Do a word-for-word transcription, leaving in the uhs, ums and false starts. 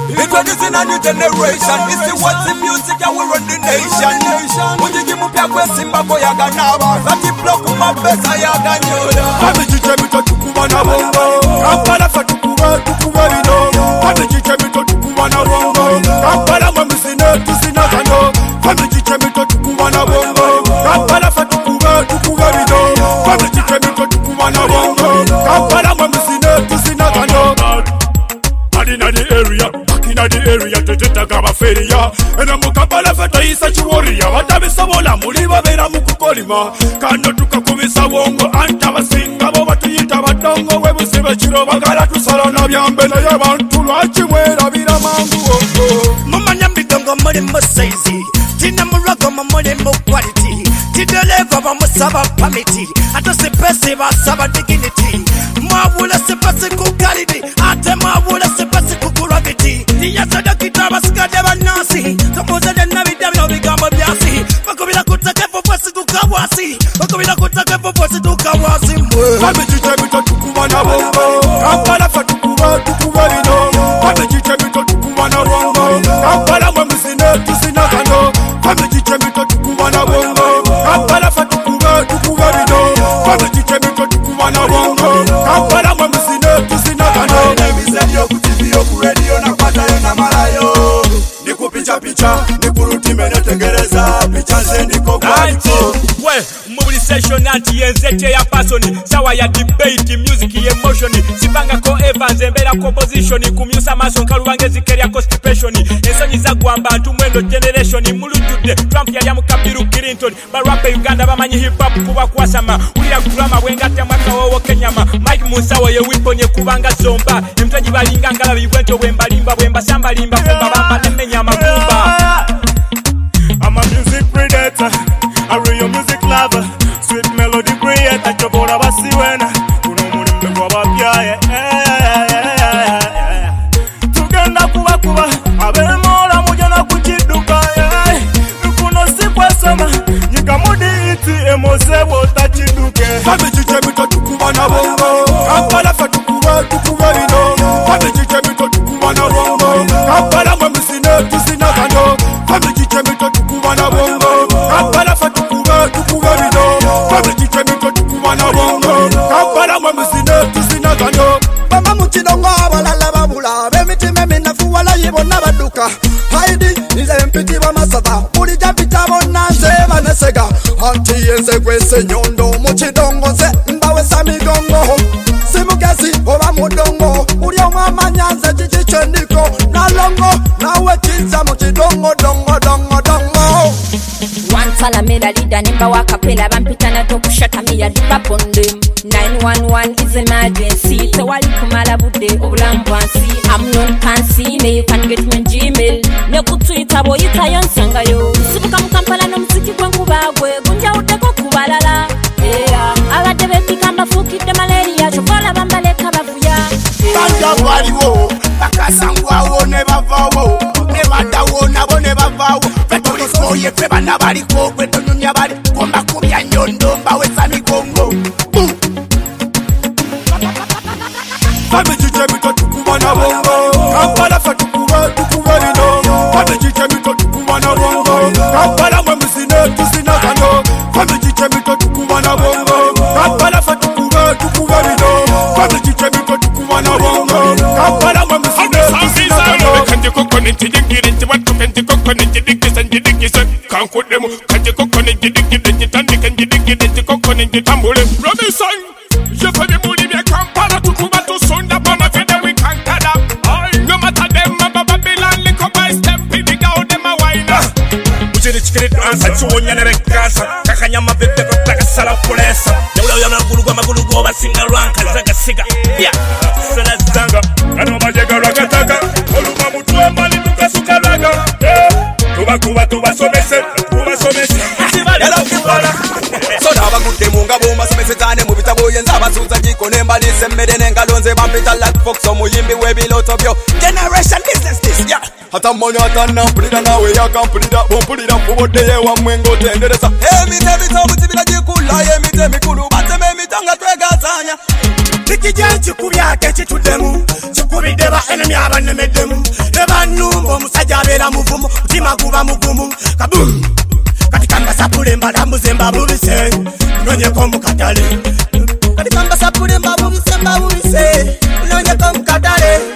Introducing a new generation. This is what's the music and we run the nation. Mujiji mupya kwe simba kwa yaga nawa. Zati bloku mapesa yaga nyoda. Kami chiche mito tukuwa na bongo. Kampala fa tukuwa tukuwa vino. Kami chiche mito tukuwa na bongo. Kampala mamisine tusina kano. Kami chiche mito tukuwa na bongo. Kampala fa tukuwa tukuwa vino. Kami chiche mito tukuwa na bongo. Kampala mamisine tusina kano. Inna the area, back inna the area, teteta gaba feria. Ena mukabala feta isa chiworia. Watabi sabola muliba bera mukukolima. Kano tukakubisa wongo anta basinga bo batuyita badongo. Webu sibe chiro bagala tusala na byambele y'abantu lwachi mwera bira mangu. Mama nyambidongo muri musaizi. Tina murago muri mu quality. Tidelevo bamusaba pamiti. Atose pese basaba dignity. Mawula se pase ku quality. Ate mawula se pase ku gravity. Tiya sada kitaba skade banasi. Kamoza de nabida byo bigambo byasi. Bakobila kutake fo pase ku kawasi. Bakobila kutake fo pase ku kawasi. Kami chiche mito tukuwa na bongo. Kampala fa tukuwa tukuwa vino. Kami chiche mito tukuwa na bongo. Kampala mamisine tusina kano. Kami chiche mito tukuwa na bongo. Kampala fa tukuwa tukuwa vino. Kami chiche mito tukuwa na bongo. Kampala mamisine tusina kano. Nemisedio kutivio ku radio na kwatayo na marayo. Niku picha picha, niku rutime netengereza. Picha ze niko kwa niko. We, mubuli session anti yenzete ya pasoni. Sawa ya debate, music emotion. Sibanga ko Evans, mbela composition. Kumyusa maso nkaluwange zikeria constipation. Ensonyi za guamba, antumwendo generation. Mulutude, Trump ya yamu kapiru Clinton. Barapa Uganda, bamanyi hip hop kuba kuwasama. Ulira kurama, wengate mwaka wawo Kenyama. Mike Musawa ye wiponye kubanga zomba. Mtaji balinga ngala viwento wemba limba. Wemba samba limba, kumba bamba nemenya makumba. I'm a music predator, a real music lover. Sweet melody creator, chobora basi wena. Uno murimbe kwa bapya, yeah, yeah, yeah, yeah. Tugenda kuba kuba, abere mola mujana kuchiduka, yeah. Nukuno sikwa sama, nyika mudi iti emose wota chiduke. Kami chiche mito tukuwa na bongo. Kampala fa tukuwa tukuwa vino. Kami chiche mito tukuwa na bongo. Kampala mamisine tusina kano. Kami chiche mito tukuwa na bongo. Kampala fa tukuwa tukuwa vino. Kami chiche mito tukuwa na bongo. Kampala mamisine tusina kano. Mama muchidongo abalala babula. Bemitime minafu wala yibona baduka. Haidi nize mpiti wa masata. Uli japita bona nzeba nesega. Anti yenze kwese nyondo. Muchidongo ze mbawe samigongo. Simukesi oba mudongo. Uli omama nyanze chichiche niko. Nalongo nawe chiza muchidongo dongo dongo dongo. Wantala mela leader nimba wakapela. Bampita na toku shata miya dipa pondem. nine one one is emergency. Tewali kumala bude oblambu ansi. I'm non fancy, ne you can get me on Gmail. Ne kutwita bo yita yonsanga yo. Sibuka mukampala no mziki kwengu bagwe. Gunja uteko kubalala. Yeah, abade bepika mafuki de malaria. Chokola bambaleka bavuya. Banja waliwo, bakasangwa wo ne bavawo. Ne badawo nabo ne bavawo. Petolo soye feba na bali ko kweto nunya bali. Komba kubya nyondo mbawe sami kongo. Kami chiche mito tukuwa na bongo. Kampala fa tukuwa tukuwa vino. Kami chiche mito tukuwa na bongo. Kampala mamisine tusina kano. Kami chiche mito tukuwa na bongo. Kampala fa tukuwa tukuwa vino. Kami chiche mito tukuwa na bongo. Kampala mamisine tusina kano. Kanji kokonenti digirinti watu kanji kokonenti digisanji digisan. Kanku demu kanji kokonenti digirinti tandi kanji digirinti kokonenti tambule. Robinson, je fais des boulis bien Kampala tukuwa tu sonda bona fede we kankada. No matter them mama Babylon liko by step pidiga o dem a wine. Ujiri chikiri dansa chuonya nere kasa. Kakanyama bebe kwa taka sala kulesa. Yawula yawula gulu kwa magulu kwa basinga ranka zaga siga. Yeah, sana zanga. Ano majega rakataka. Oluma mutuwe mali tukasuka raga. Tuba kuba tuba somese. Tuba somese. Yalo kipala. Soda bagude munga boma somese tane mubita boye nzaba suza jiko nemba nisemmede nengalonze bampita like fox omuyimbi webiloto byo. Generation business this, yeah. Hata monyo atana pulida nawe yakampulida. Bompulida mubode ye wa mwengo tenderesa. Hey mi tebi tobu tibila jikula. Ye mi temi kulu bate me mi tanga twegazanya. Nikija chikubya ke chitudemu. Chikubideba enemy abanemedemu. Eba kabumu kabum kati kamba sapule mbalambuze mbabubise nonyeko mukatale kati kamba sapule mbabubise mbabubise nonyeko mukatale